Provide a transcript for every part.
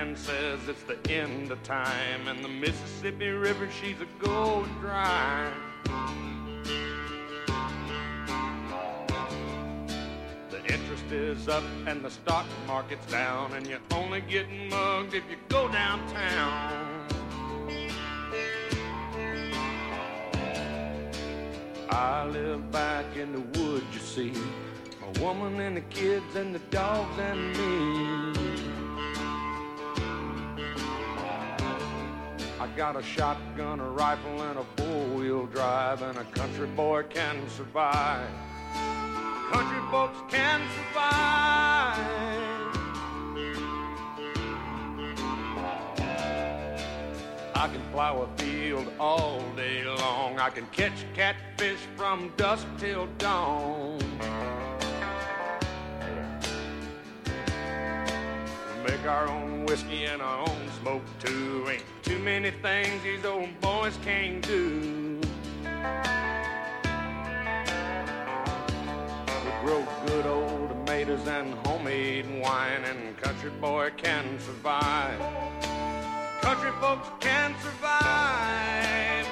man says it's the end of time, and the Mississippi River, she's a going dry. The interest is up and the stock market's down, and you're only getting mugged if you go downtown. I live back in the woods, you see, a woman and the kids and the dogs and me. I got a shotgun, a rifle, and a four-wheel drive, and a country boy can survive. Country folks can survive. I can plow a field all day long. I can catch catfish from dusk till dawn. We make our own whiskey and our own smoke too. Ain't too many things these old boys can't do. We grow good old tomatoes and homemade wine, and country boy can survive. Country folks can survive.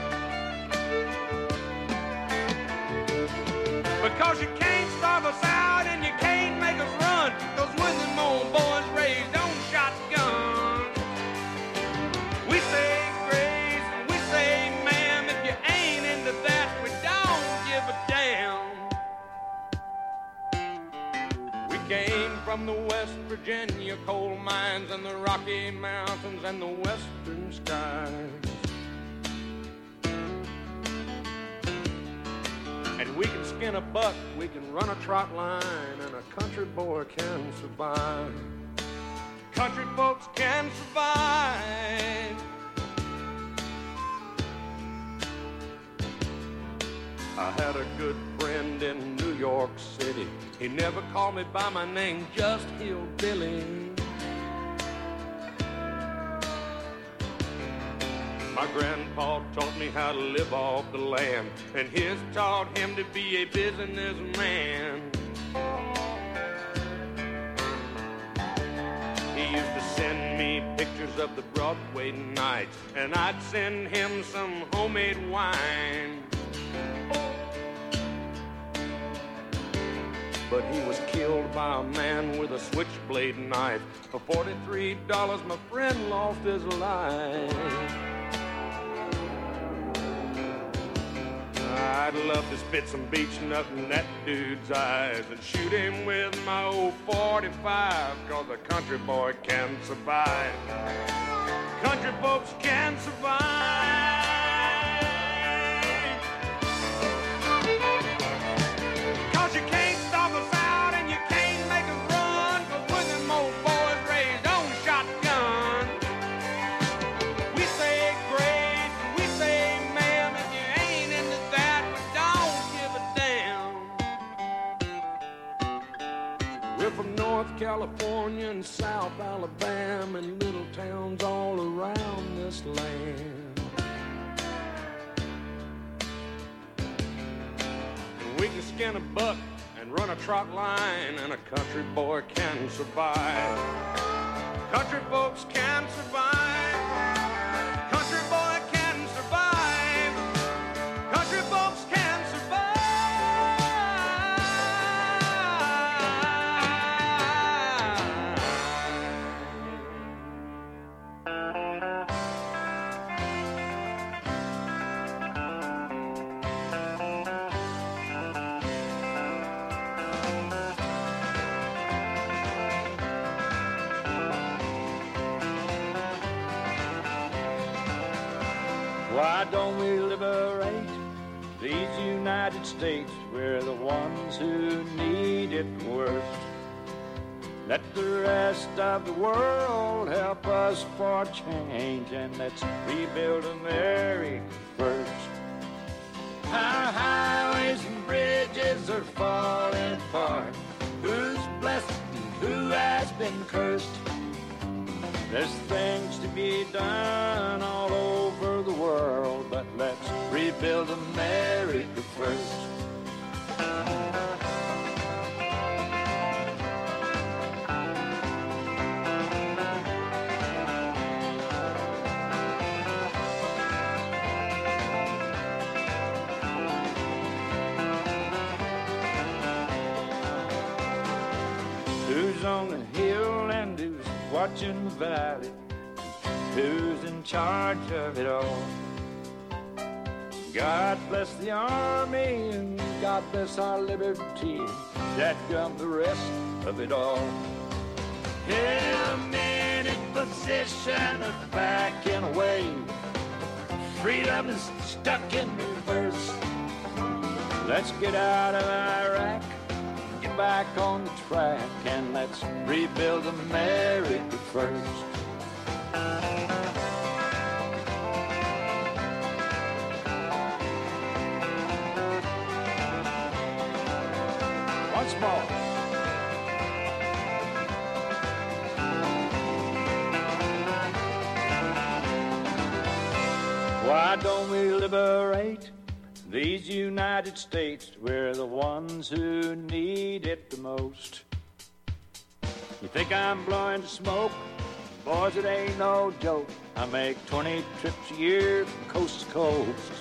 Because you can't starve us out and you can't make us run. Cause when them old boys raised on shotgun, we say grace and we say ma'am. If you ain't into that, we don't give a damn. We came from the West Virginia coal mines and the Rocky Mountains and the western skies. And we can skin a buck, we can run a trot line, and a country boy can survive. Country folks can survive. I had a good friend in New York City. He never called me by my name, just Hillbilly. My grandpa taught me how to live off the land, and his taught him to be a businessman. He used to send me pictures of the Broadway nights, and I'd send him some homemade wine. But he was killed by a man with a switchblade knife. For $43, my friend lost his life. I'd love to spit some beach nut in that dude's eyes and shoot him with my old 45, cause a country boy can survive. Country folks can survive. Cause you can't stop us out and you can't make us run. Cause when them old boys raised on shotgun, we say grace and we say ma'am. If you ain't into that, we don't give a damn. We're from North California and South Alabama and little towns all around this land. We can skin a buck and run a trot line, and a country boy can survive. Country folks can survive. Country boy can survive. Country folks can survive. Why don't we liberate these United States? We're the ones who need it worst. Let the rest of the world help us for change, and let's rebuild America first. Our highways and bridges are falling apart. Who's blessed and who has been cursed? There's things to be done all over the world, but let's rebuild America first. on the hill and who's watching the valley, who's in charge of it all. God bless the Army and God bless our liberty, that got the rest of it all. Yeah, men in position are backing away. Freedom is stuck in reverse. Let's get out of Iraq, get back on the track, and let's rebuild America first. Once more. Why don't we liberate these United States? We're the ones who need it the most. You think I'm blowing smoke? Boys, it ain't no joke. I make 20 trips a year from coast to coast.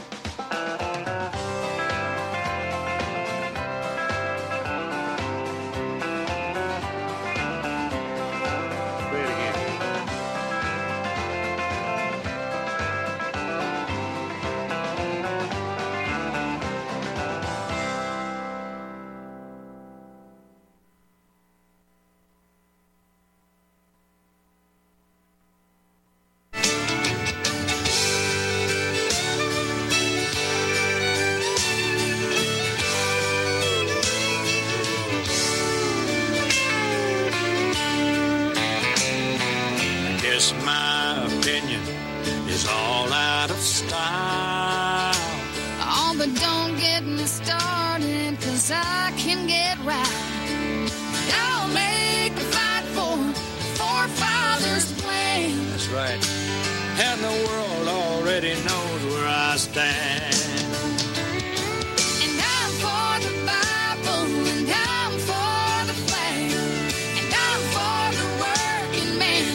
My opinion is all out of style. Oh, but don't get me started, 'cause I can get right. I'll make a fight for forefathers' plan. That's right. And the world already knows where I stand. And I'm for the Bible, and I'm for the flag, and I'm for the working man.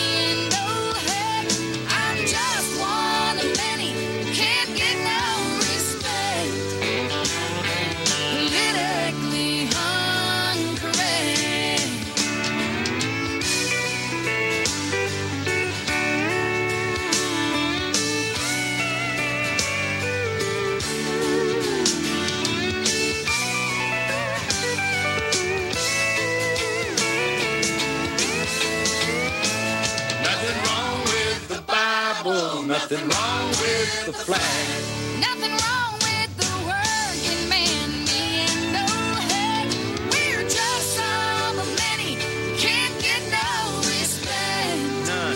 Nothing wrong with the flag. Nothing wrong with the working man. Me and old head, we're just some of many. Can't get no respect. None.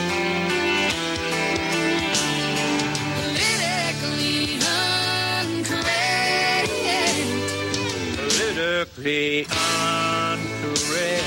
Politically incorrect. Politically incorrect.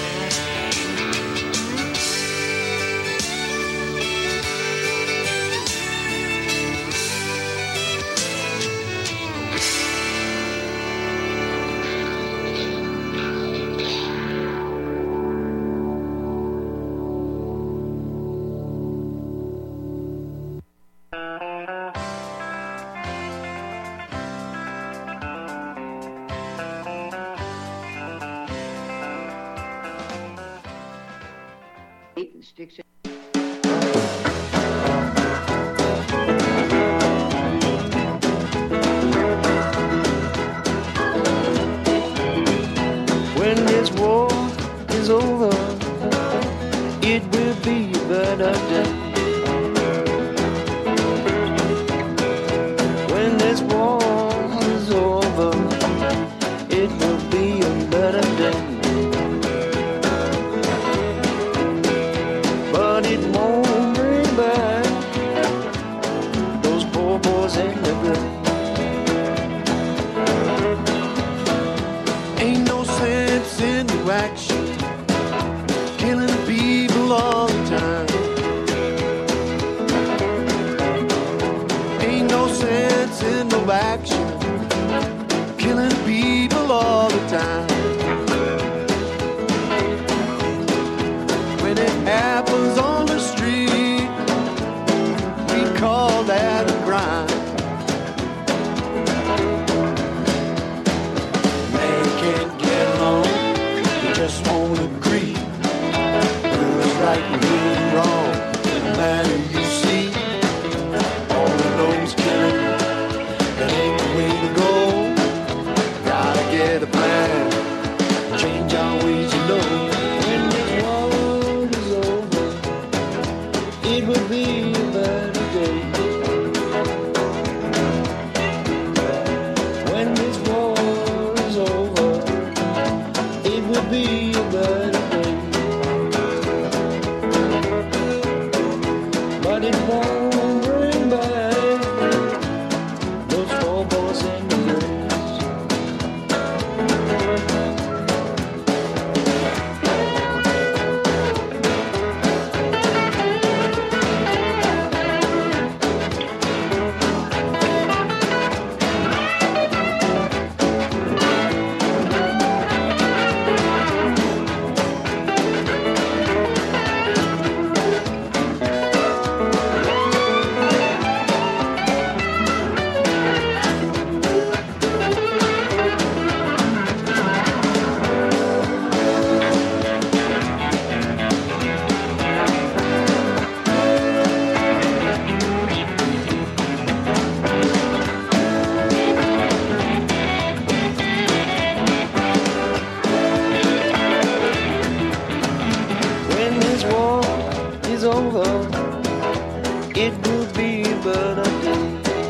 Sticks. When this war is over, it will be a better day. When this war is over, it will be a better day. But it won't bring back those poor boys in the grave. Ain't no sense in the action, killing people all the time. Ain't no sense in no action, killing people all the time. When it happens on the street, we call that a crime. Man can't get along, they just won't agree. right and who is wrong. And the man who you see, all he knows killing, that ain't the way to go. Gotta get a plan, change our ways, you know. When this war is over, it will be a better day. When this war is over, it will be a better day. But it won't bring back those four boys and the girls. When this war is over, it will be but a day.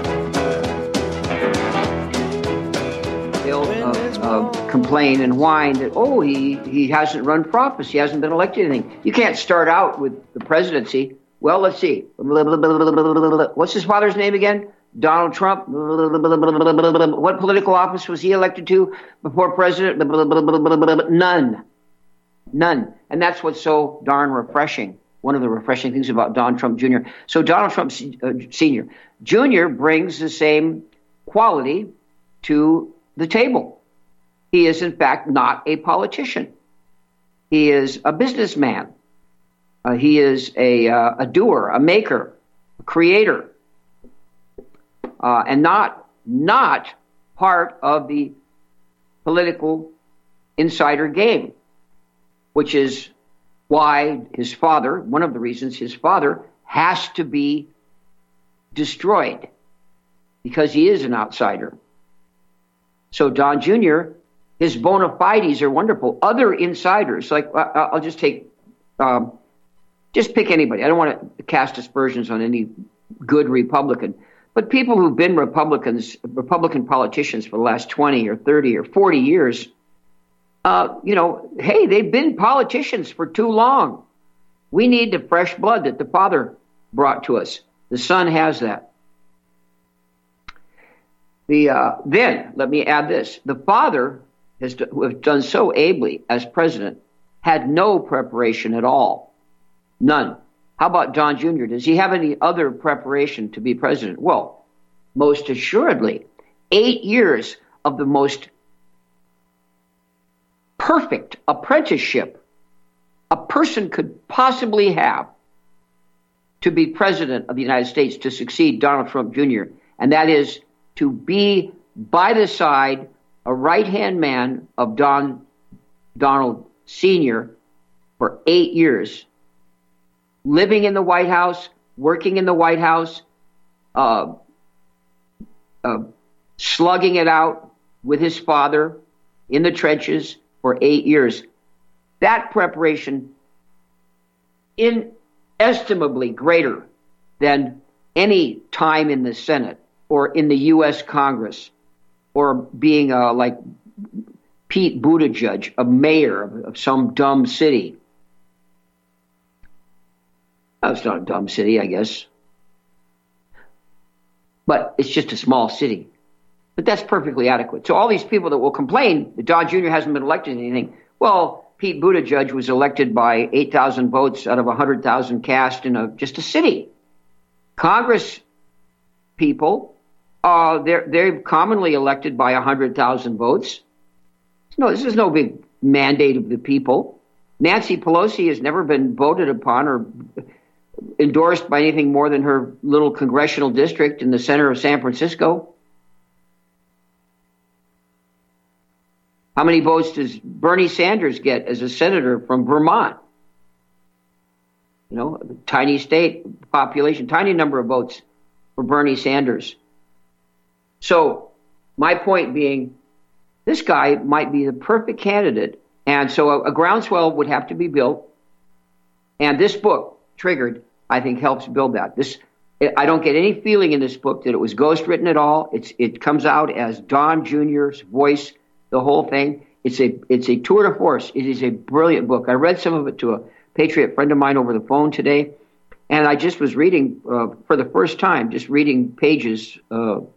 They'll complain and whine that, oh, he hasn't run for office. He hasn't been elected to anything. You can't start out with the presidency. Well, let's see. What's his father's name again? Donald Trump. What political office was he elected to before president? None. And that's what's so darn refreshing. One of the refreshing things about Donald Trump Jr. So Donald Trump Sr. Jr. brings the same quality to the table. He is, in fact, not a politician. He is a businessman. He is a doer, a maker, a creator, and not part of the political insider game, which is why his father, one of the reasons his father has to be destroyed, because he is an outsider. So Don Jr., his bona fides are wonderful. Other insiders, like I'll just take, just pick anybody. I don't want to cast aspersions on any good Republican, but people who've been Republican politicians for the last 20 or 30 or 40 years, hey, they've been politicians for too long. We need the fresh blood that the father brought to us. The son has that. Then, let me add this. The father has done so ably as president, had no preparation at all. None. How about Don Jr.? Does he have any other preparation to be president? Well, most assuredly. 8 years of the most perfect apprenticeship a person could possibly have to be president of the United States, to succeed Donald Trump Jr., and that is to be by the side, a right-hand man of Donald Sr. for 8 years, living in the White House, working in the White House, slugging it out with his father in the trenches for 8 years. That preparation, inestimably greater than any time in the Senate or in the U.S. Congress, or being like Pete Buttigieg, a mayor of some dumb city. It's not a dumb city, I guess. But it's just a small city. But that's perfectly adequate. So all these people that will complain that Don Jr. hasn't been elected to anything, well, Pete Buttigieg was elected by 8,000 votes out of 100,000 cast in just a city. Congress people, they're commonly elected by 100,000 votes. No, this is no big mandate of the people. Nancy Pelosi has never been voted upon or endorsed by anything more than her little congressional district in the center of San Francisco. How many votes does Bernie Sanders get as a senator from Vermont? Tiny state population, tiny number of votes for Bernie Sanders. So my point being, this guy might be the perfect candidate. And so a groundswell would have to be built. And this book, Triggered, I think helps build that. I don't get any feeling in this book that it was ghostwritten at all. It comes out as Don Jr.'s voice, the whole thing. It's a tour de force. It is a brilliant book. I read some of it to a Patriot friend of mine over the phone today, and I just was reading for the first time, just reading pages, kind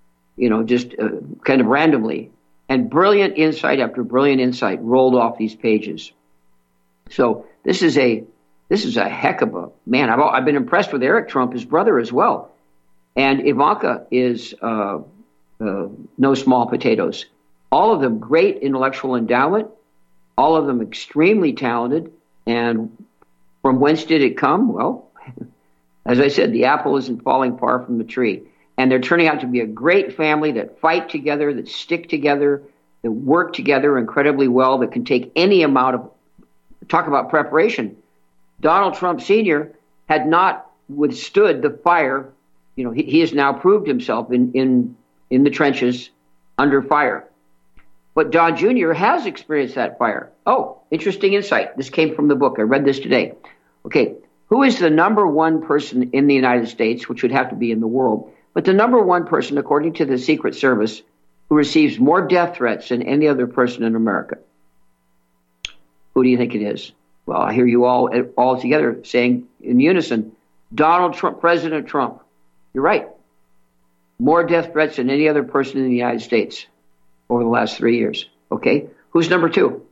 of randomly, and brilliant insight after brilliant insight rolled off these pages. So this is a heck of a man. I've been impressed with Eric Trump, his brother, as well, and Ivanka is no small potatoes. All of them great intellectual endowment, all of them extremely talented. And from whence did it come? Well, as I said, the apple isn't falling far from the tree. And they're turning out to be a great family that fight together, that stick together, that work together incredibly well, that can take any amount of, talk about preparation. Donald Trump Sr. had not withstood the fire. He has now proved himself in the trenches under fire. But Don Jr. has experienced that fire. Oh, interesting insight. This came from the book. I read this today. Okay, who is the number one person in the United States, which would have to be in the world, but the number one person, according to the Secret Service, who receives more death threats than any other person in America? Who do you think it is? Well, I hear you all together saying in unison, Donald Trump, President Trump. You're right. More death threats than any other person in the United States over the last 3 years. Okay, who's number two?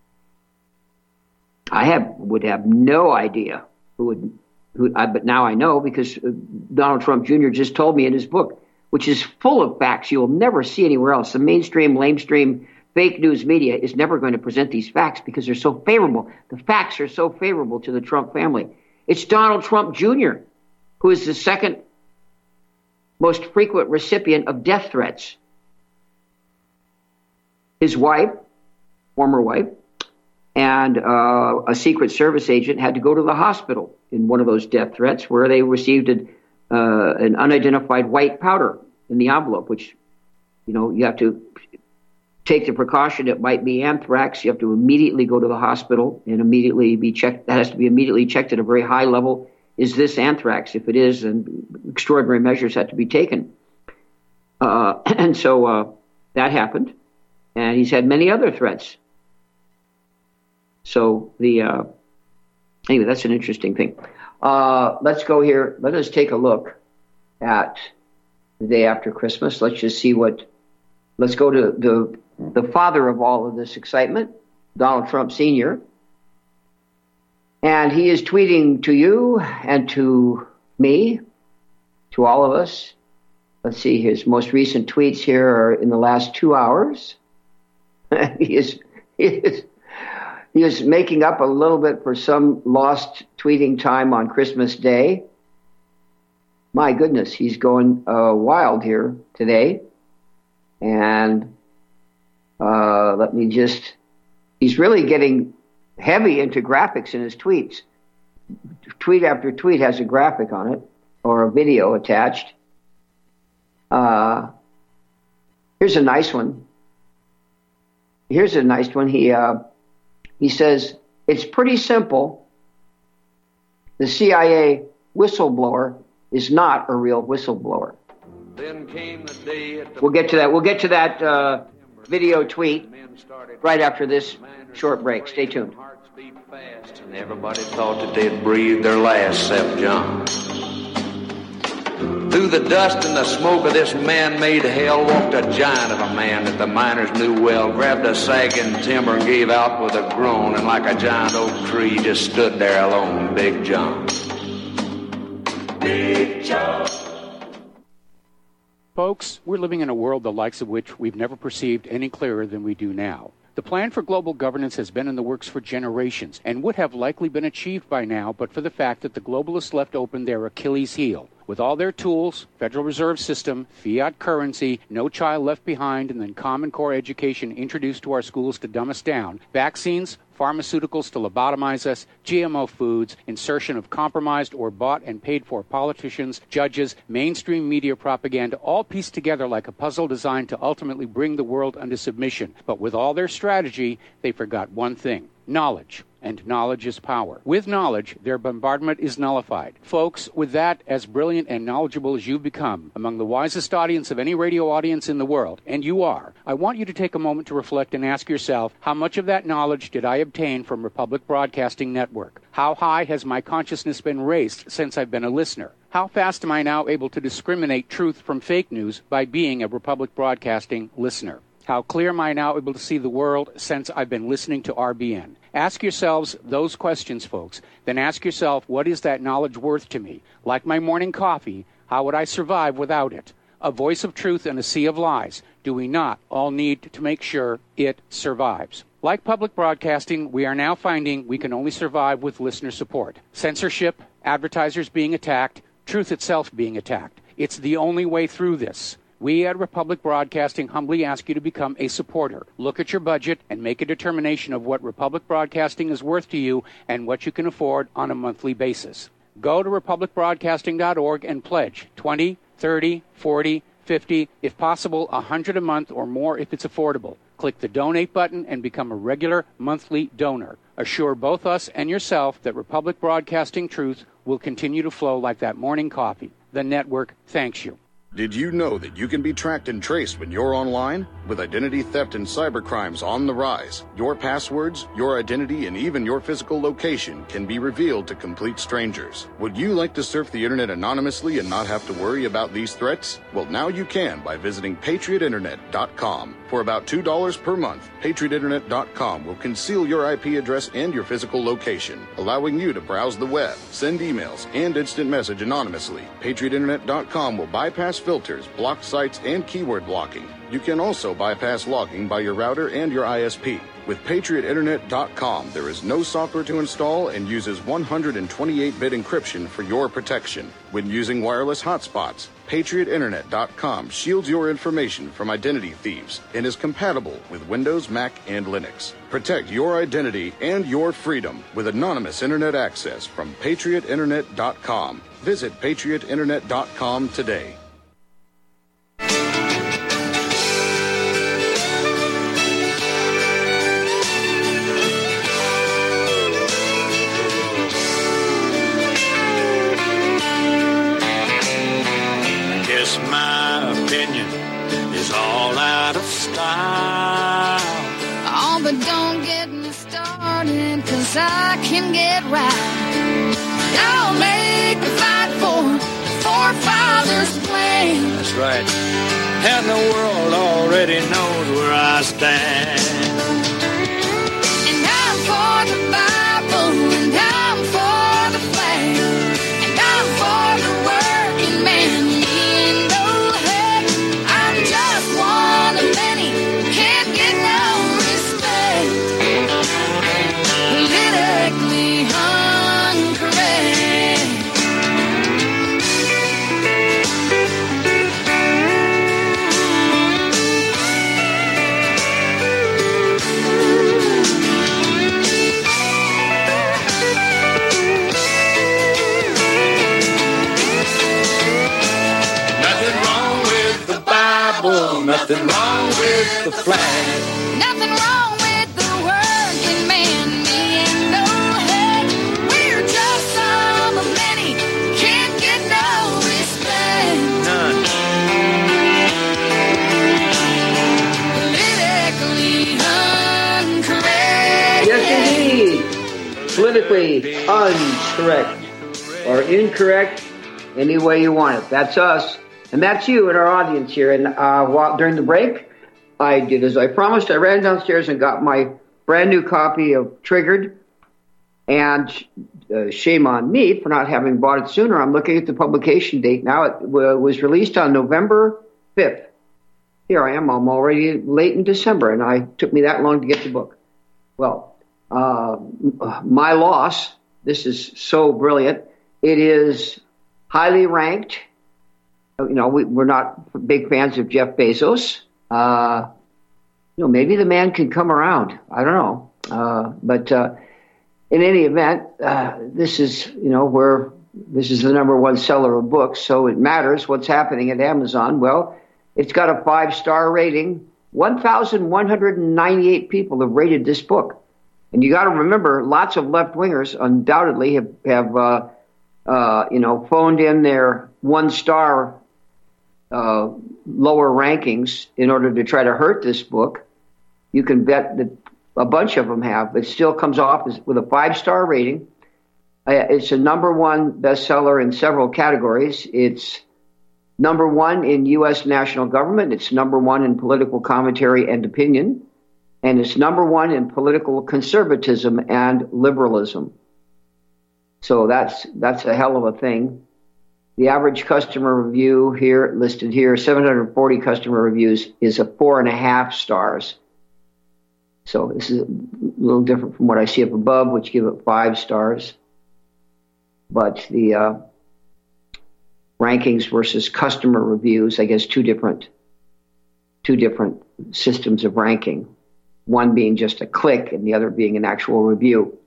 I would have no idea but now I know, because Donald Trump Jr. just told me in his book, which is full of facts you'll never see anywhere else. The mainstream, lamestream, fake news media is never going to present these facts because they're so favorable. The facts are so favorable to the Trump family. It's Donald Trump Jr. who is the second most frequent recipient of death threats. His wife, former wife, and a Secret Service agent had to go to the hospital in one of those death threats where they received an unidentified white powder in the envelope, which, you have to take the precaution it might be anthrax. You have to immediately go to the hospital and immediately be checked. That has to be immediately checked at a very high level. Is this anthrax? If it is, then extraordinary measures have to be taken. And so that happened. And he's had many other threats. So anyway, that's an interesting thing. Let's go here. Let us take a look at the day after Christmas. Let's just see let's go to the father of all of this excitement, Donald Trump Sr. And he is tweeting to you and to me, to all of us. Let's see, his most recent tweets here are in the last 2 hours. He is making up a little bit for some lost tweeting time on Christmas Day. My goodness, he's going wild here today. And he's really getting heavy into graphics in his tweets. Tweet after tweet has a graphic on it or a video attached. Here's a nice one. He says, it's pretty simple. The CIA whistleblower is not a real whistleblower. Then came the day We'll get to that video tweet right after this short break. Stay tuned. Hearts beat fast, and everybody thought that they'd breathed their last, except John. Through the dust and the smoke of this man-made hell walked a giant of a man that the miners knew well, grabbed a sagging timber and gave out with a groan, and like a giant oak tree just stood there alone, Big John. Big John. Folks, we're living in a world the likes of which we've never perceived any clearer than we do now. The plan for global governance has been in the works for generations and would have likely been achieved by now but for the fact that the globalists left open their Achilles heel. With all their tools, Federal Reserve System, fiat currency, no child left behind, and then Common Core education introduced to our schools to dumb us down, vaccines, pharmaceuticals to lobotomize us, GMO foods, insertion of compromised or bought and paid for politicians, judges, mainstream media propaganda, all pieced together like a puzzle designed to ultimately bring the world under submission. But with all their strategy, they forgot one thing: knowledge. And knowledge is power. With knowledge, their bombardment is nullified. Folks, with that, as brilliant and knowledgeable as you've become, among the wisest audience of any radio audience in the world, and you are, I want you to take a moment to reflect and ask yourself, how much of that knowledge did I obtain from Republic Broadcasting Network? How high has my consciousness been raised since I've been a listener? How fast am I now able to discriminate truth from fake news by being a Republic Broadcasting listener? How clear am I now able to see the world since I've been listening to RBN? Ask yourselves those questions, folks. Then ask yourself, what is that knowledge worth to me? Like my morning coffee, how would I survive without it? A voice of truth in a sea of lies. Do we not all need to make sure it survives? Like public broadcasting, we are now finding we can only survive with listener support. Censorship, advertisers being attacked, truth itself being attacked. It's the only way through this. We at Republic Broadcasting humbly ask you to become a supporter. Look at your budget and make a determination of what Republic Broadcasting is worth to you and what you can afford on a monthly basis. Go to republicbroadcasting.org and pledge $20, $30, $40, $50, if possible, $100 a month or more if it's affordable. Click the donate button and become a regular monthly donor. Assure both us and yourself that Republic Broadcasting truth will continue to flow like that morning coffee. The network thanks you. Did you know that you can be tracked and traced when you're online? With identity theft and cybercrimes on the rise, your passwords, your identity, and even your physical location can be revealed to complete strangers. Would you like to surf the internet anonymously and not have to worry about these threats? Well, now you can by visiting patriotinternet.com. For about $2 per month, patriotinternet.com will conceal your IP address and your physical location, allowing you to browse the web, send emails, and instant message anonymously. patriotinternet.com will bypass filters, block sites, and keyword blocking. You can also bypass logging by your router and your ISP. With patriotinternet.com, there is no software to install and uses 128-bit encryption for your protection. When using wireless hotspots, patriotinternet.com shields your information from identity thieves and is compatible with Windows, Mac, and Linux. Protect your identity and your freedom with anonymous internet access from patriotinternet.com. Visit patriotinternet.com today. My opinion is all out of style. Oh, but don't get me started, 'cause I can get right. I'll make a fight for forefathers' plan. That's right. And the world already knows where I stand. And I'm for the Bible, and I'm for the flag, and I'm for the working man. One of many can't get no respect. Politically incorrect. Nothing wrong with the flag. Nothing wrong with the working man. Me and no head. We're just some of many. Can't get no respect. None. Politically incorrect. Yes, indeed. Politically incorrect. Or incorrect, any way you want it. That's us. And that's you and our audience here. And during the break, I did as I promised. I ran downstairs and got my brand new copy of Triggered. And shame on me for not having bought it sooner. I'm looking at the publication date now. It was released on November 5th. Here I am. I'm already late in December, and it took me that long to get the book. Well, my loss. This is so brilliant. It is highly ranked. You know, we're not big fans of Jeff Bezos. Maybe the man can come around. I don't know. But in any event, this is the number one seller of books, so it matters what's happening at Amazon. Well, it's got a 5-star rating. 1,198 people have rated this book. And you got to remember, lots of left-wingers undoubtedly have phoned in their 1-star lower rankings in order to try to hurt this book. You can bet that a bunch of them have. It still comes off with a 5-star rating. It's a number one bestseller in several categories. It's number one in U.S. national government. It's number one in political commentary and opinion. And it's number one in political conservatism and liberalism. So that's a hell of a thing. The average customer review here, listed here, 740 customer reviews, is a 4.5 stars. So this is a little different from what I see up above, which give it 5 stars. But the rankings versus customer reviews, I guess two different systems of ranking. One being just a click and the other being an actual review.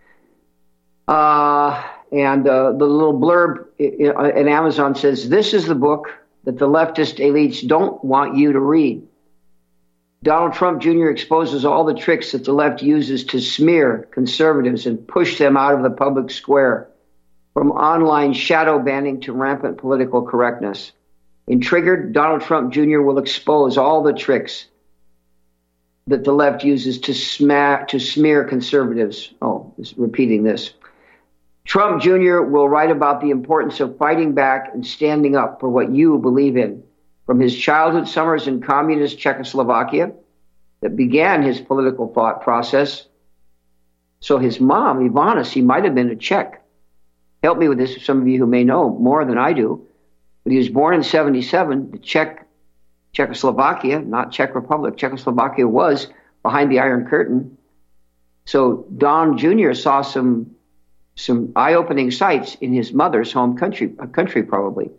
And the little blurb in Amazon says, this is the book that the leftist elites don't want you to read. Donald Trump Jr. exposes all the tricks that the left uses to smear conservatives and push them out of the public square, from online shadow banning to rampant political correctness. In Triggered, Donald Trump Jr. will expose all the tricks that the left uses to smear conservatives. Oh, repeating this. Trump Jr. will write about the importance of fighting back and standing up for what you believe in. From his childhood summers in communist Czechoslovakia that began his political thought process. So his mom, Ivana, she might have been a Czech. Help me with this, some of you who may know more than I do. But he was born in 1977. The Czechoslovakia, not Czech Republic, Czechoslovakia was behind the Iron Curtain. So Don Jr. saw some eye-opening sights in his mother's home country probably.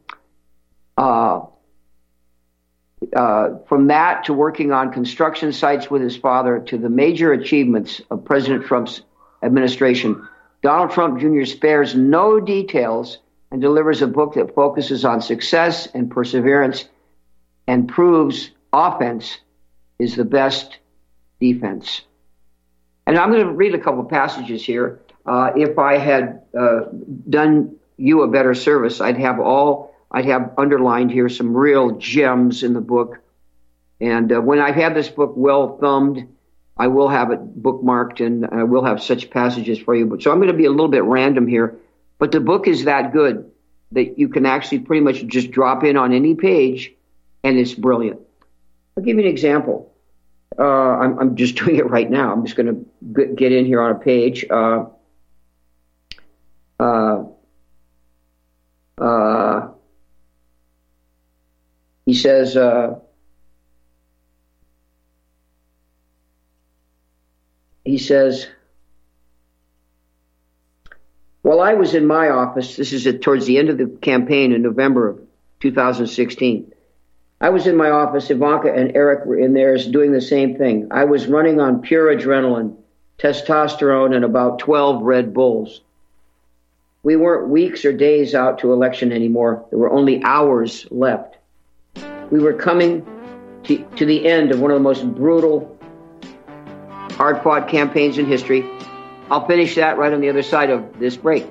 From that to working on construction sites with his father to the major achievements of President Trump's administration, Donald Trump Jr. spares no details and delivers a book that focuses on success and perseverance and proves offense is the best defense. And I'm going to read a couple of passages here. If I had done you a better service, I'd have underlined here some real gems in the book. And when I've had this book well thumbed, I will have it bookmarked and I will have such passages for you. So I'm going to be a little bit random here. But the book is that good that you can actually pretty much just drop in on any page and it's brilliant. I'll give you an example. I'm just doing it right now. I'm just going to get in here on a page. He says, while I was in my office, this is towards the end of the campaign in November of 2016, I was in my office, Ivanka and Eric were in theirs doing the same thing. I was running on pure adrenaline, testosterone, and about 12 Red Bulls. We weren't weeks or days out to election anymore. There were only hours left. We were coming to the end of one of the most brutal, hard-fought campaigns in history. I'll finish that right on the other side of this break.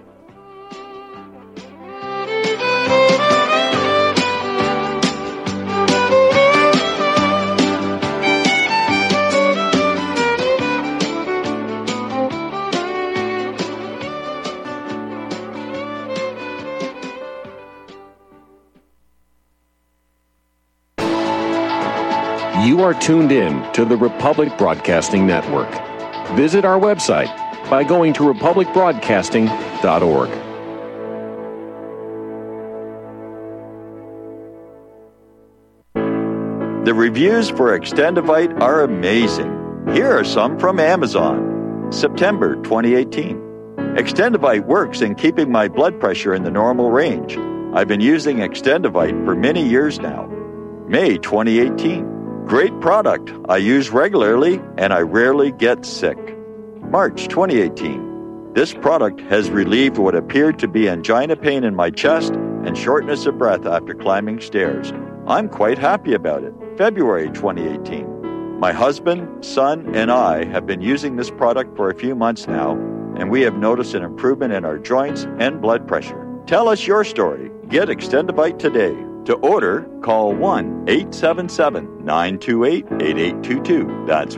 You are tuned in to the Republic Broadcasting Network. Visit our website by going to republicbroadcasting.org. The reviews for Extendivite are amazing. Here are some from Amazon. September 2018. Extendivite works in keeping my blood pressure in the normal range. I've been using Extendivite for many years now. May 2018. Great product. I use regularly and I rarely get sick. March 2018. This product has relieved what appeared to be angina pain in my chest and shortness of breath after climbing stairs. I'm quite happy about it. February 2018. My husband, son, and I have been using this product for a few months now, and we have noticed an improvement in our joints and blood pressure. Tell us your story. Get Extendivite today. To order, call 1-877-928-8822. That's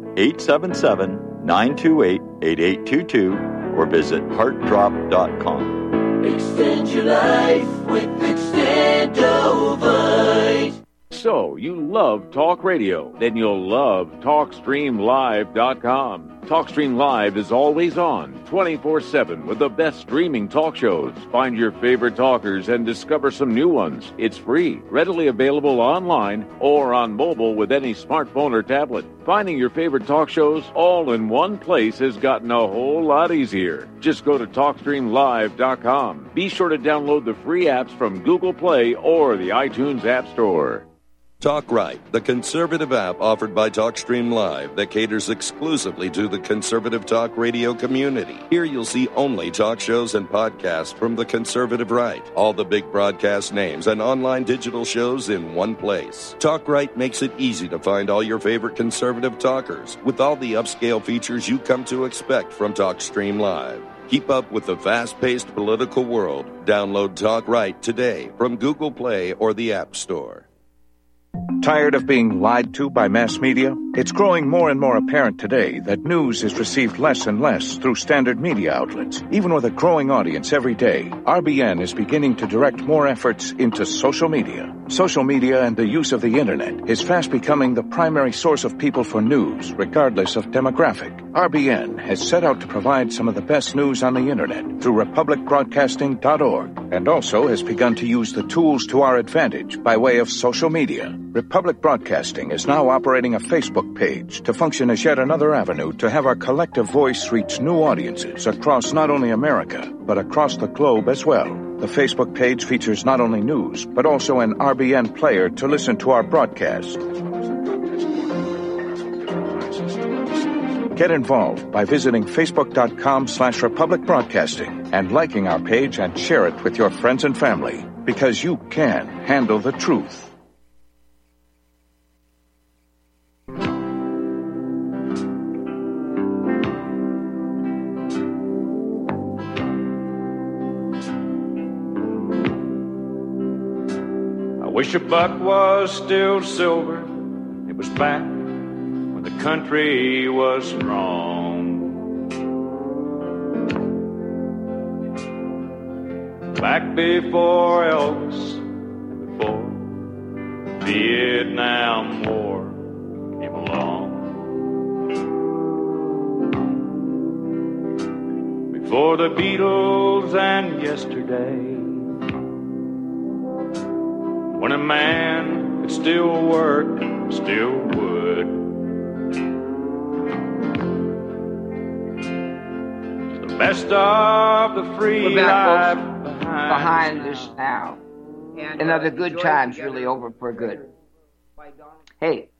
1-877-928-8822, or visit heartdrop.com. Extend your life with Extendovite. So, you love talk radio? Then you'll love TalkStreamLive.com. TalkStream Live is always on, 24/7, with the best streaming talk shows. Find your favorite talkers and discover some new ones. It's free, readily available online or on mobile with any smartphone or tablet. Finding your favorite talk shows all in one place has gotten a whole lot easier. Just go to TalkStreamLive.com. Be sure to download the free apps from Google Play or the iTunes App Store. Talk Right, the conservative app offered by TalkStream Live that caters exclusively to the conservative talk radio community. Here you'll see only talk shows and podcasts from the conservative right, all the big broadcast names and online digital shows in one place. Talk Right makes it easy to find all your favorite conservative talkers with all the upscale features you come to expect from TalkStream Live. Keep up with the fast-paced political world. Download Talk Right today from Google Play or the App Store. Tired of being lied to by mass media? It's growing more and more apparent today that news is received less and less through standard media outlets. Even with a growing audience every day, RBN is beginning to direct more efforts into social media. Social media and the use of the internet is fast becoming the primary source of people for news, regardless of demographic. RBN has set out to provide some of the best news on the internet through republicbroadcasting.org, and also has begun to use the tools to our advantage by way of social media. Republic Broadcasting is now operating a Facebook page to function as yet another avenue to have our collective voice reach new audiences across not only America, but across the globe as well. The Facebook page features not only news, but also an RBN player to listen to our broadcast. Get involved by visiting facebook.com/Republic Broadcasting and liking our page and share it with your friends and family, because you can handle the truth. Wish a buck was still silver. It was back when the country was strong. Back before Elvis and before the Vietnam War came along. Before the Beatles and yesterday. When a man could still work, still would. It's the best of the free life behind us now. And the good times really over for good. Hey,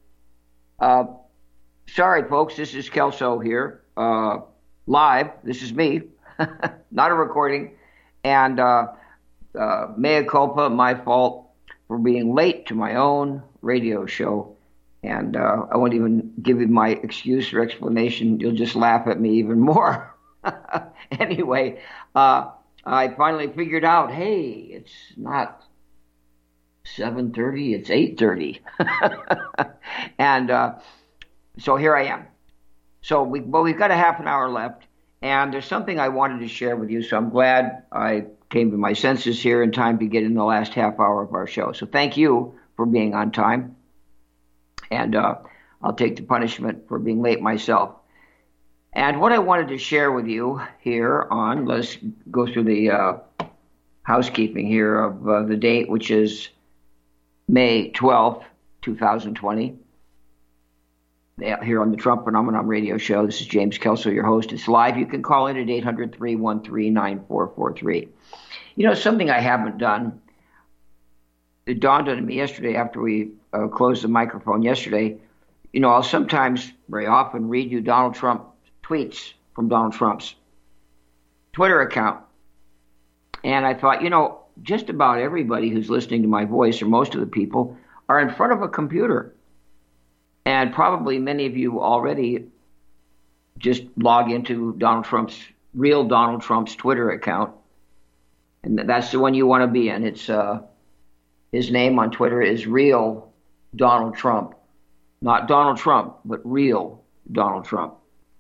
sorry folks, this is Kelso here, live. This is me, not a recording. And mea culpa, my fault for being late to my own radio show. And I won't even give you my excuse or explanation. You'll just laugh at me even more. Anyway, I finally figured out, hey, it's not 7:30, it's 8:30. And so here I am. So we've got a half an hour left, and there's something I wanted to share with you, so I'm glad I came to my senses here in time to get in the last half hour of our show. So thank you for being on time. And I'll take the punishment for being late myself. And what I wanted to share with you here on, let's go through the housekeeping here of the date, which is May 12th, 2020. Here on the Trump Phenomenon Radio Show. This is James Kelso, your host. It's live. You can call in at 800-313-9443. You know, something I haven't done, it dawned on me yesterday after we closed the microphone yesterday. You know, I'll sometimes, very often, read you Donald Trump tweets from Donald Trump's Twitter account. And I thought, just about everybody who's listening to my voice, or most of the people, are in front of a computer. And probably many of you already just log into real Donald Trump's Twitter account. And that's the one you want to be in. It's his name on Twitter is Real Donald Trump. Not Donald Trump, but Real Donald Trump.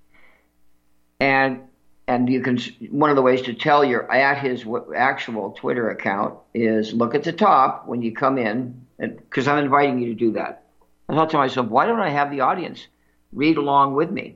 And you can, one of the ways to tell you're at his actual Twitter account is look at the top when you come in, because I'm inviting you to do that. I thought to myself, why don't I have the audience read along with me?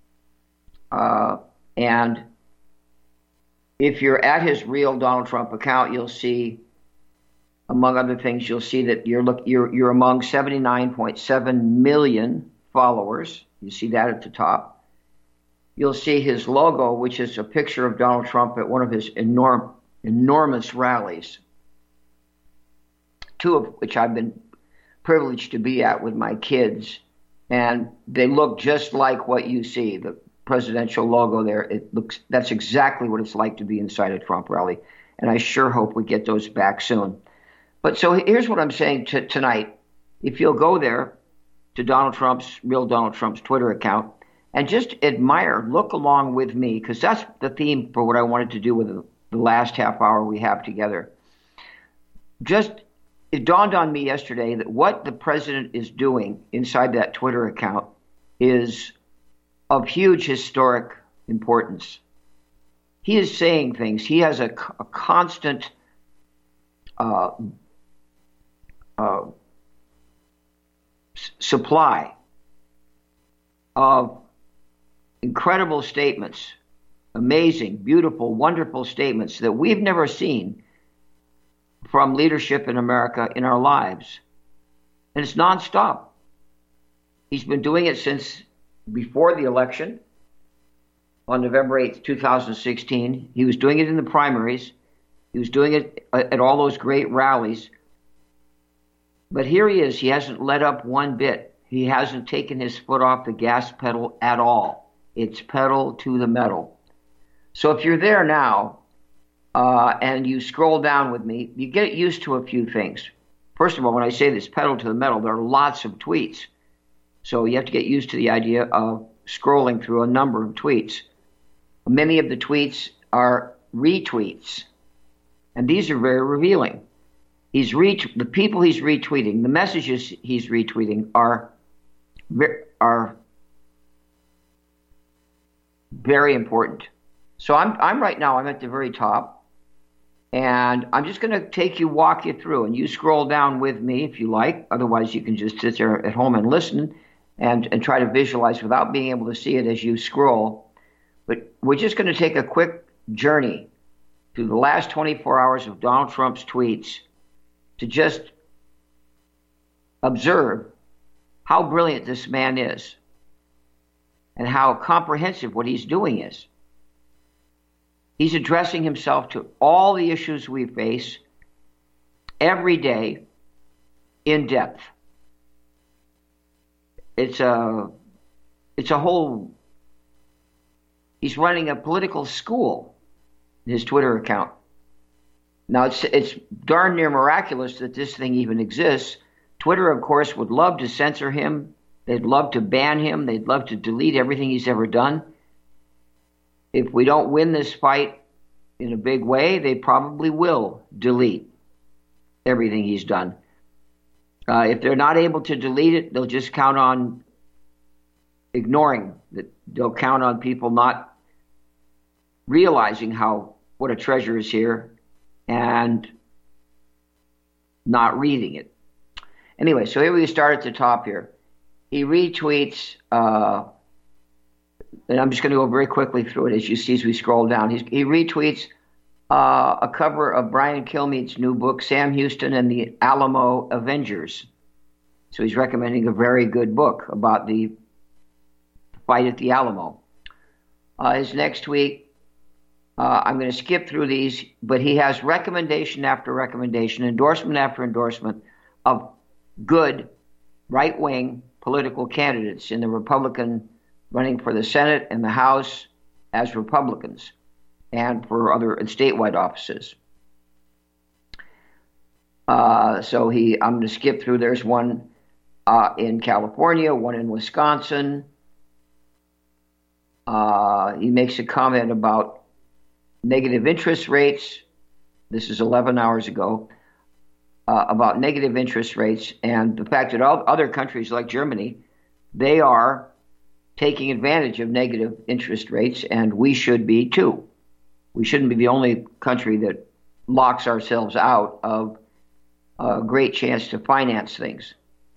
And if you're at his Real Donald Trump account, you'll see, among other things, you'll see that you're among 79.7 million followers. You see that at the top. You'll see his logo, which is a picture of Donald Trump at one of his enormous rallies, two of which I've been privileged to be at with my kids. And they look just like what you see, the presidential logo there. That's exactly what it's like to be inside a Trump rally. And I sure hope we get those back soon. But so here's what I'm saying tonight. If you'll go there to Real Donald Trump's Twitter account, and just admire, look along with me, because that's the theme for what I wanted to do with the last half hour we have together. It dawned on me yesterday that what the president is doing inside that Twitter account is of huge historic importance. He is saying things. He has a constant supply of incredible statements, amazing, beautiful, wonderful statements that we've never seen from leadership in America in our lives. And it's nonstop. He's been doing it since before the election on November 8th, 2016. He was doing it in the primaries. He was doing it at all those great rallies. But here he is. He hasn't let up one bit. He hasn't taken his foot off the gas pedal at all. It's pedal to the metal. So if you're there now and you scroll down with me, you get used to a few things. First of all, when I say this pedal to the metal, there are lots of tweets. So you have to get used to the idea of scrolling through a number of tweets. Many of the tweets are retweets, and these are very revealing. The people he's retweeting, the messages he's retweeting are very important. So I'm right now, I'm at the very top, and I'm just going to walk you through, and you scroll down with me if you like. Otherwise, you can just sit there at home and listen and try to visualize without being able to see it as you scroll. But we're just going to take a quick journey through the last 24 hours of Donald Trump's tweets to just observe how brilliant this man is and how comprehensive what he's doing is. He's addressing himself to all the issues we face every day in depth. It's a whole, he's running a political school in his Twitter account. Now, it's darn near miraculous that this thing even exists. Twitter, of course, would love to censor him. They'd love to ban him. They'd love to delete everything he's ever done. If we don't win this fight in a big way, they probably will delete everything he's done. If they're not able to delete it, they'll just count on ignoring that. They'll count on people not realizing what a treasure is here and not reading it. Anyway, so here we start at the top here. He retweets, and I'm just going to go very quickly through it as you see as we scroll down. He retweets a cover of Brian Kilmeade's new book, Sam Houston and the Alamo Avengers. So he's recommending a very good book about the fight at the Alamo. His next tweet, I'm going to skip through these, but he has recommendation after recommendation, endorsement after endorsement of good right-wing political candidates in the Republican running for the Senate and the House as Republicans and for other statewide offices. So I'm going to skip through. There's one in California, one in Wisconsin. He makes a comment about negative interest rates. This is 11 hours ago, about negative interest rates and the fact that all other countries like Germany, they are taking advantage of negative interest rates, and we should be too. We shouldn't be the only country that locks ourselves out of a great chance to finance things.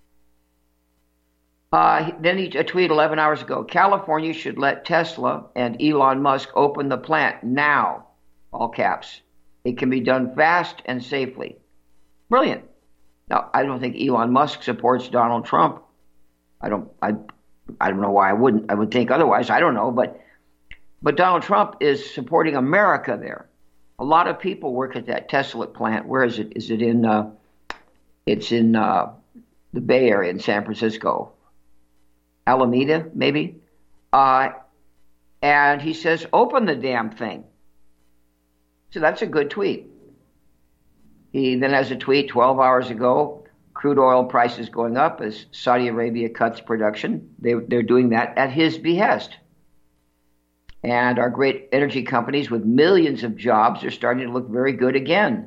Then he tweeted 11 hours ago, California should let Tesla and Elon Musk open the plant now, all caps. It can be done fast and safely. Brilliant. Now, I don't think Elon Musk supports Donald Trump. I don't know why I wouldn't. I would think otherwise. I don't know, but Donald Trump is supporting America there. A lot of people work at that Tesla plant. Where is it? Is it in? It's in the Bay Area in San Francisco, Alameda, maybe. And he says, "Open the damn thing." So that's a good tweet. He then has a tweet 12 hours ago. Crude oil prices going up as Saudi Arabia cuts production. They're doing that at his behest. And our great energy companies with millions of jobs are starting to look very good again.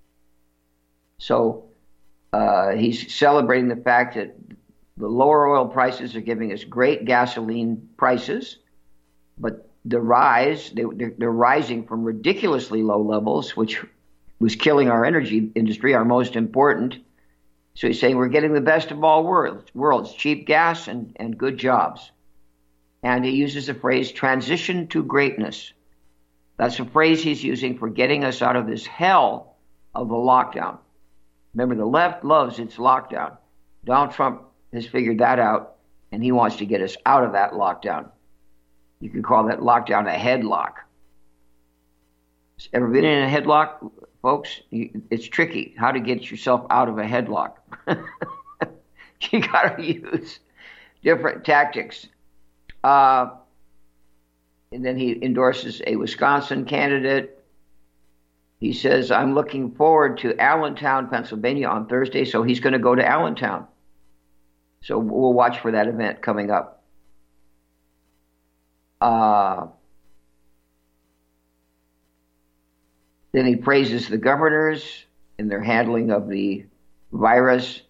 So he's celebrating the fact that the lower oil prices are giving us great gasoline prices, but they're rising from ridiculously low levels, which was killing our energy industry, our most important. So he's saying we're getting the best of all worlds, cheap gas and good jobs. And he uses the phrase transition to greatness. That's a phrase he's using for getting us out of this hell of a lockdown. Remember, the left loves its lockdown. Donald Trump has figured that out, and he wants to get us out of that lockdown. You could call that lockdown a headlock. Ever been in a headlock, folks? It's tricky how to get yourself out of a headlock. You got to use different tactics. And then he endorses a Wisconsin candidate. He says, I'm looking forward to Allentown, Pennsylvania on Thursday, so he's going to go to Allentown. So we'll watch for that event coming up. Then he praises the governors in their handling of the virus.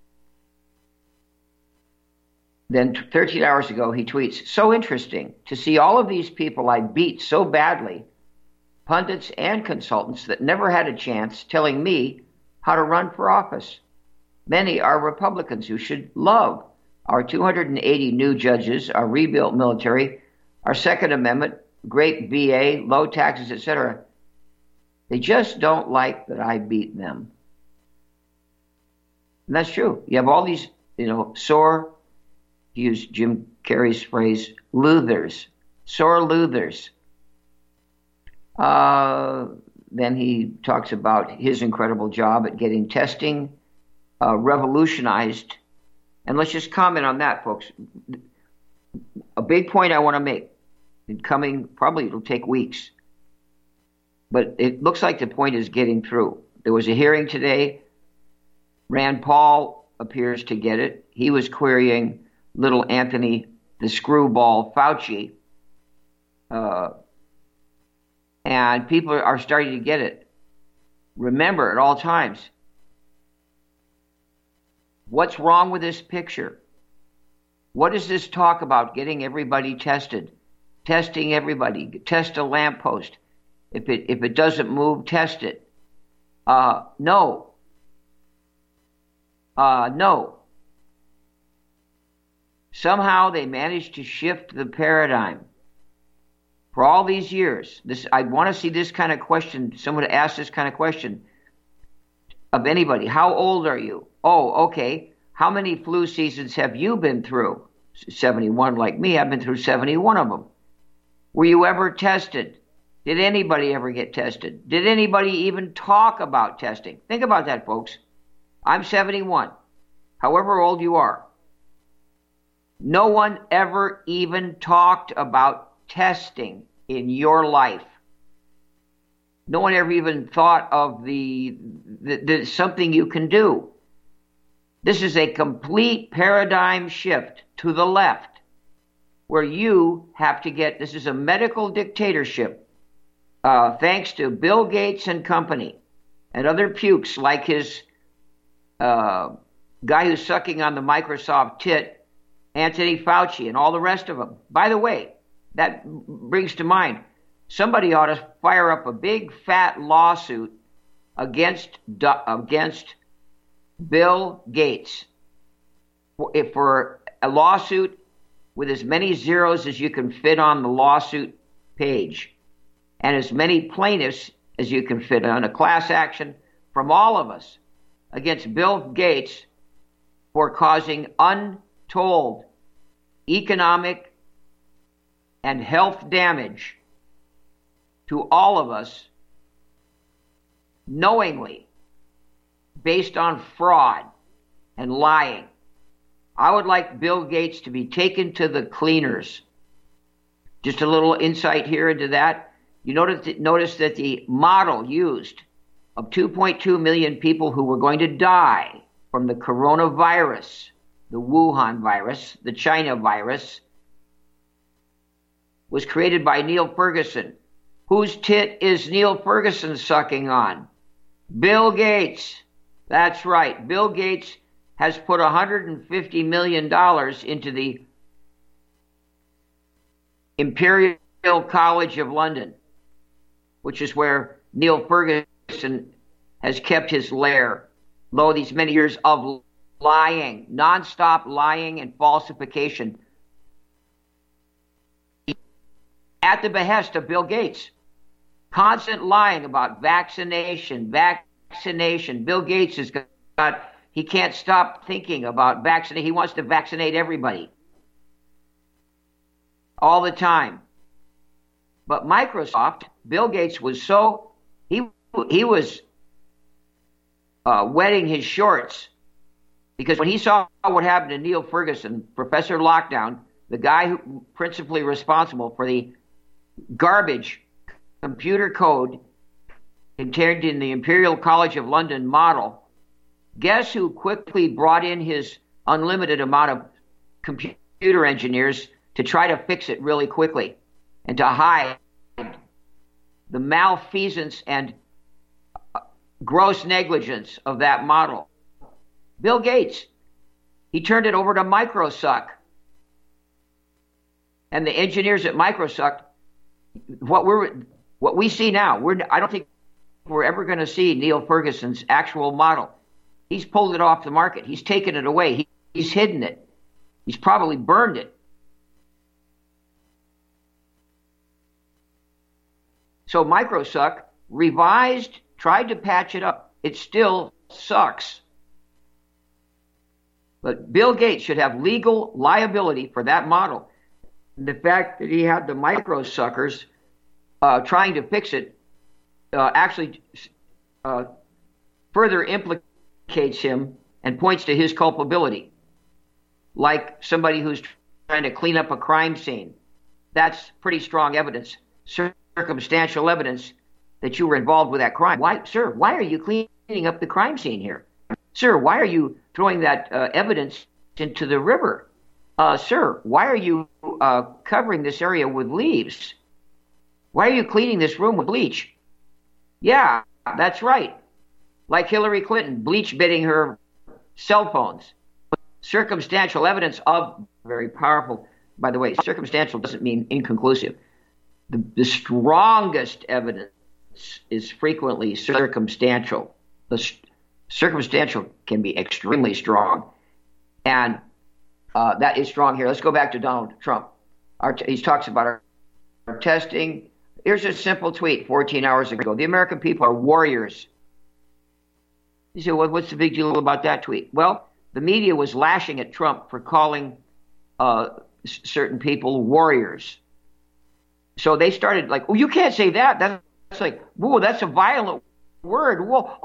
Then 13 hours ago, he tweets, so interesting to see all of these people I beat so badly, pundits and consultants that never had a chance, telling me how to run for office. Many are Republicans who should love our 280 new judges, our rebuilt military, our Second Amendment, great VA, low taxes, etc. They just don't like that I beat them. And that's true. You have all these, sore, to use Jim Carrey's phrase, losers, sore losers. Then he talks about his incredible job at getting testing revolutionized. And let's just comment on that, folks. A big point I want to make, probably it'll take weeks, but it looks like the point is getting through. There was a hearing today. Rand Paul appears to get it. He was querying little Anthony the Screwball Fauci. And people are starting to get it. Remember at all times, what's wrong with this picture? What does this talk about getting everybody tested? Testing everybody. Test a lamppost. If it doesn't move, test it. No. No. Somehow they managed to shift the paradigm. For all these years, I want to see this kind of question, someone to ask this kind of question of anybody. How old are you? Oh, okay. How many flu seasons have you been through? 71 like me. I've been through 71 of them. Were you ever tested? Did anybody ever get tested? Did anybody even talk about testing? Think about that, folks. I'm 71. However old you are. No one ever even talked about testing. in your life. No one ever even thought of the something you can do. This is a complete paradigm shift to the left, where you have to get, this is a medical dictatorship, thanks to Bill Gates and company, and other pukes like his guy who's sucking on the Microsoft tit, Anthony Fauci, and all the rest of them. By the way, that brings to mind, somebody ought to fire up a big fat lawsuit against Bill Gates for a lawsuit with as many zeros as you can fit on the lawsuit page and as many plaintiffs as you can fit on, a class action from all of us against Bill Gates for causing untold economic and health damage to all of us knowingly, based on fraud and lying. I would like Bill Gates to be taken to the cleaners. Just a little insight here into that. You notice that the model used of 2.2 million people who were going to die from the coronavirus, the Wuhan virus, the China virus, was created by Neil Ferguson. Whose tit is Neil Ferguson sucking on? Bill Gates. That's right. Bill Gates has put $150 million into the Imperial College of London, which is where Neil Ferguson has kept his lair. Lo, these many years of lying, nonstop lying and falsification at the behest of Bill Gates. Constant lying about vaccination. Bill Gates has got, he can't stop thinking about vaccination. He wants to vaccinate everybody all the time. But Microsoft, Bill Gates was so, he was wetting his shorts, because when he saw what happened to Neil Ferguson, Professor Lockdown, the guy who principally responsible for the garbage computer code contained in the Imperial College of London model, guess who quickly brought in his unlimited amount of computer engineers to try to fix it really quickly and to hide the malfeasance and gross negligence of that model? Bill Gates. He turned it over to Microsoft. And the engineers at Microsoft, what we see now, I don't think we're ever going to see Neil Ferguson's actual model. He's pulled it off the market. He's taken it away. He's hidden it. He's probably burned it. So Microsoft revised, tried to patch it up. It still sucks. But Bill Gates should have legal liability for that model. And the fact that he had the microsuckers trying to fix it actually further implicates him and points to his culpability, like somebody who's trying to clean up a crime scene. That's pretty strong evidence, circumstantial evidence that you were involved with that crime. Why, sir, why are you cleaning up the crime scene here? Sir, why are you throwing that evidence into the river? Sir, why are you covering this area with leaves? Why are you cleaning this room with bleach? Yeah, that's right. Like Hillary Clinton, bleach bidding her cell phones. Circumstantial evidence of, very powerful. By the way, circumstantial doesn't mean inconclusive. The strongest evidence is frequently circumstantial. The circumstantial can be extremely strong. And that is strong here. Let's go back to Donald Trump. He talks about our testing. Here's a simple tweet 14 hours ago. The American people are warriors. You say, well, what's the big deal about that tweet? Well, the media was lashing at Trump for calling certain people warriors. So they started like, oh, you can't say that. That's like, whoa, that's a violent word. Whoa,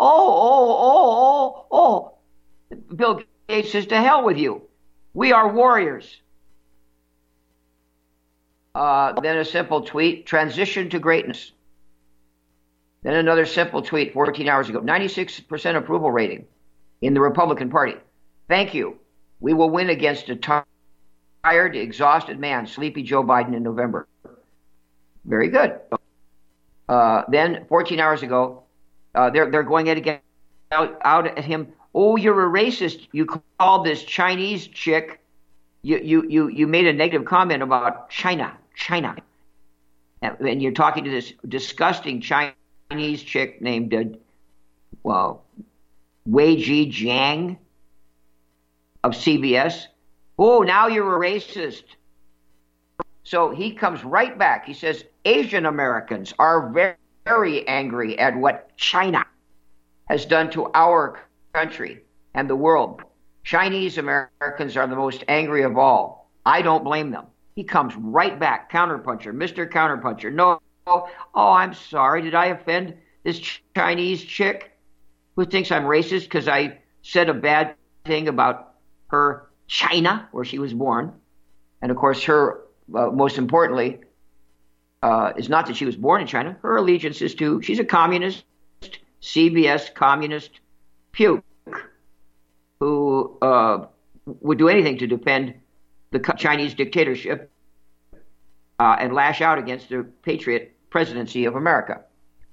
oh. Bill Gates says, to hell with you. We are warriors. Then a simple tweet, transition to greatness. Then another simple tweet 14 hours ago, 96% approval rating in the Republican Party. Thank you. We will win against a tired, exhausted man, sleepy Joe Biden in November. Very good. Then 14 hours ago, they're going out at him. Oh, you're a racist. You called this Chinese chick. You made a negative comment about China. And you're talking to this disgusting Chinese chick named, Weijie Jiang of CBS. Oh, now you're a racist. So he comes right back. He says, Asian Americans are very, very angry at what China has done to our country and the world. Chinese Americans are the most angry of all. I don't blame them. He comes right back, counterpuncher, Mr. Counterpuncher. No, oh, I'm sorry. Did I offend this Chinese chick who thinks I'm racist because I said a bad thing about her China, where she was born? And of course, her, most importantly, is not that she was born in China. Her allegiance is to, she's a communist, CBS communist puke who would do anything to defend the Chinese dictatorship and lash out against the patriot presidency of America.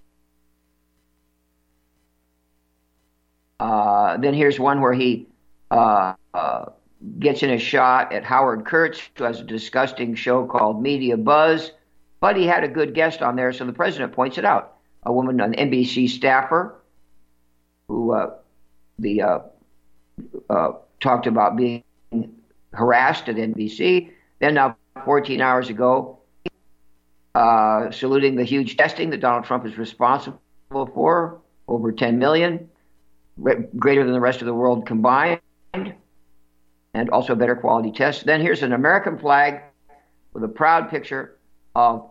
Then here's one where he gets in a shot at Howard Kurtz, who has a disgusting show called Media Buzz, but he had a good guest on there, so the president points it out. A woman, an NBC staffer, who talked about being harassed at NBC. Then now, 14 hours ago, saluting the huge testing that Donald Trump is responsible for, over 10 million, greater than the rest of the world combined, and also better quality tests. Then here's an American flag with a proud picture of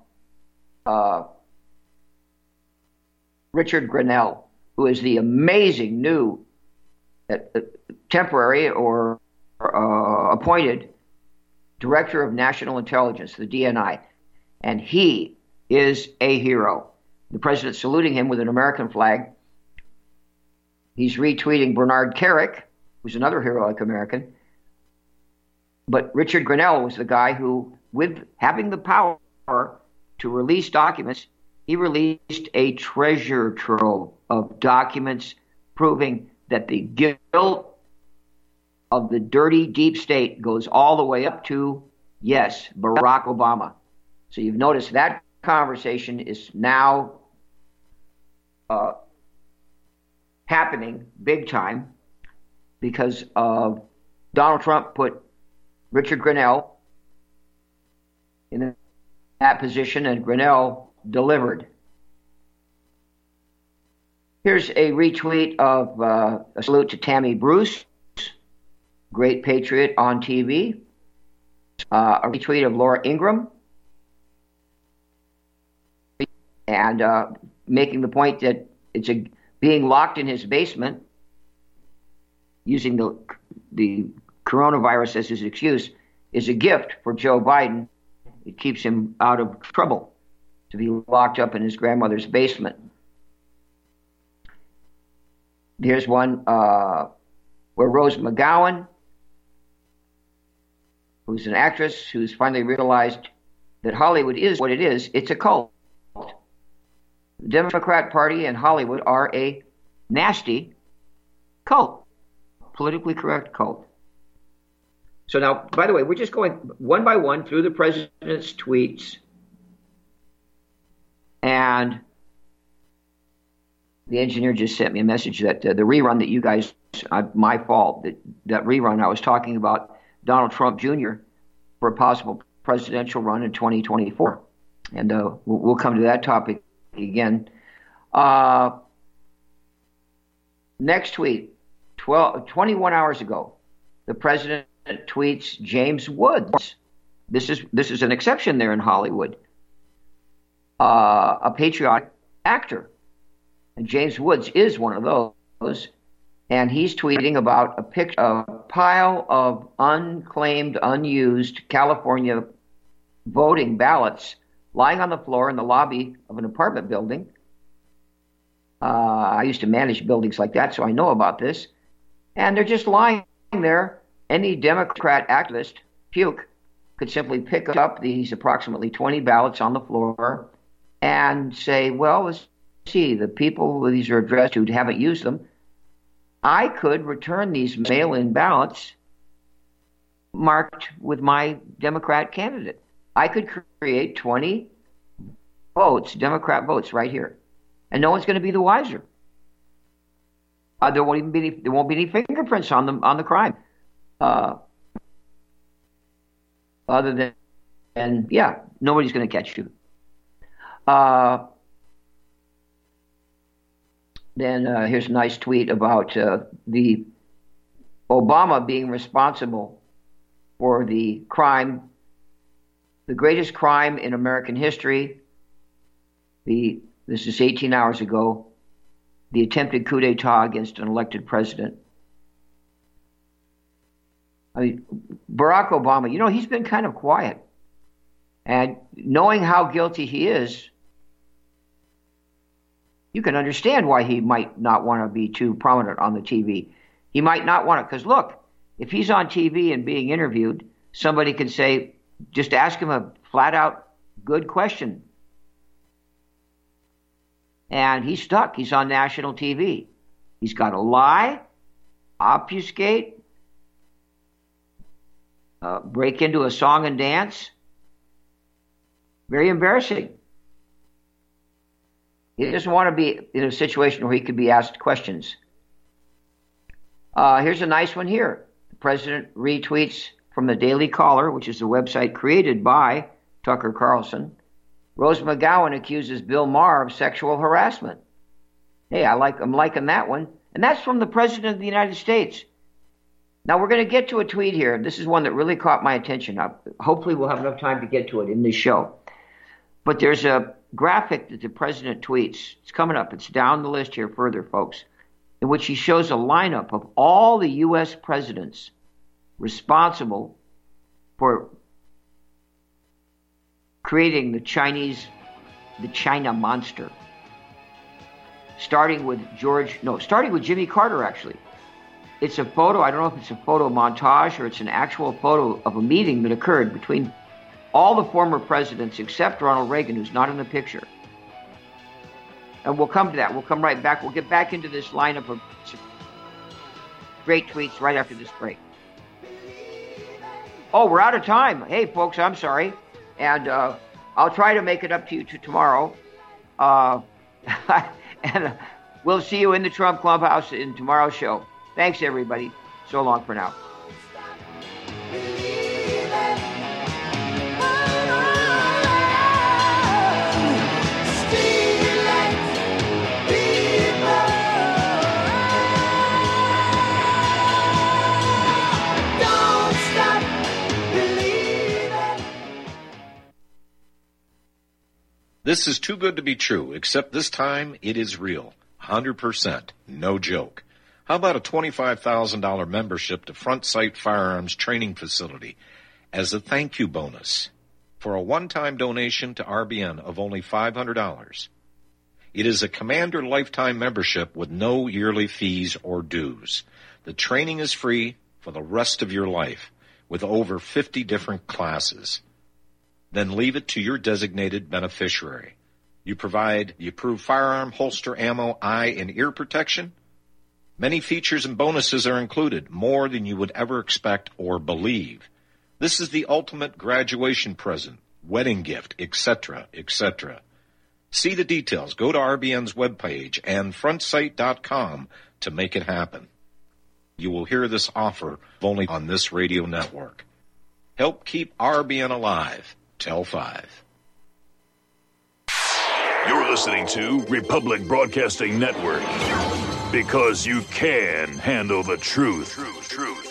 Richard Grenell, who is the amazing new temporary or appointed Director of National Intelligence, the DNI. And he is a hero. The president's saluting him with an American flag. He's retweeting Bernard Kerik, who's another heroic American. But Richard Grenell was the guy who, with having the power to release documents, he released a treasure trove of documents proving that the guilt of the dirty deep state goes all the way up to, yes, Barack Obama. So you've noticed that conversation is now happening big time because of Donald Trump put Richard Grenell in that position, and Grenell delivered. Here's a retweet of a salute to Tammy Bruce, great patriot on TV. A retweet of Laura Ingraham, and making the point that it's being locked in his basement, using the coronavirus as his excuse, is a gift for Joe Biden. It keeps him out of trouble to be locked up in his grandmother's basement. Here's one where Rose McGowan, who's an actress who's finally realized that Hollywood is what it is. It's a cult. The Democrat Party and Hollywood are a nasty cult, politically correct cult. So now, by the way, we're just going one by one through the president's tweets, and the engineer just sent me a message that the rerun that you guys, my fault, that rerun I was talking about Donald Trump Jr. for a possible presidential run in 2024. And we'll come to that topic again. Next tweet, 21 hours ago, the president tweets James Woods. This is an exception there in Hollywood. A patriotic actor. And James Woods is one of those. And he's tweeting about a pile of unclaimed, unused California voting ballots lying on the floor in the lobby of an apartment building. I used to manage buildings like that, so I know about this. And they're just lying there. Any Democrat activist, puke, could simply pick up these approximately 20 ballots on the floor and say, well, let's see, the people these are addressed to haven't used them. I could return these mail-in ballots marked with my Democrat candidate. I could create 20 votes, Democrat votes, right here, and no one's going to be the wiser. There won't be any fingerprints on the crime, other than nobody's going to catch you. Then here's a nice tweet about the Obama being responsible for the crime, the greatest crime in American history. This is 18 hours ago, the attempted coup d'etat against an elected president. I mean, Barack Obama, he's been kind of quiet. And knowing how guilty he is, you can understand why he might not want to be too prominent on the TV. He might not want to, because look, if he's on TV and being interviewed, somebody could say, just ask him a flat-out good question. And he's stuck. He's on national TV. He's got to lie, obfuscate, break into a song and dance. Very embarrassing. He doesn't want to be in a situation where he could be asked questions. Here's a nice one here. The president retweets from the Daily Caller, which is a website created by Tucker Carlson. Rose McGowan accuses Bill Maher of sexual harassment. Hey, I'm liking that one. And that's from the President of the United States. Now, we're going to get to a tweet here. This is one that really caught my attention. Hopefully, we'll have enough time to get to it in this show. But there's a graphic that the president tweets. It's coming up. It's down the list here further, folks, in which he shows a lineup of all the U.S. presidents responsible for creating the China monster. Starting with Jimmy Carter, actually. It's a photo. I don't know if it's a photo montage or it's an actual photo of a meeting that occurred between all the former presidents except Ronald Reagan, who's not in the picture. And we'll come to that. We'll come right back. We'll get back into this lineup of great tweets right after this break. Oh, we're out of time. Hey, folks, I'm sorry. And I'll try to make it up to you tomorrow. And we'll see you in the Trump Clubhouse in tomorrow's show. Thanks, everybody. So long for now. This is too good to be true, except this time it is real. 100%. No joke. How about a $25,000 membership to Front Sight Firearms Training Facility as a thank you bonus for a one-time donation to RBN of only $500? It is a Commander lifetime membership with no yearly fees or dues. The training is free for the rest of your life with over 50 different classes. Then leave it to your designated beneficiary. You provide the approved firearm, holster, ammo, eye, and ear protection. Many features and bonuses are included, more than you would ever expect or believe. This is the ultimate graduation present, wedding gift, etc., etc. See the details. Go to RBN's webpage and frontsight.com to make it happen. You will hear this offer only on this radio network. Help keep RBN alive. Tell 5. You're listening to Republic Broadcasting Network. Because you can handle the truth.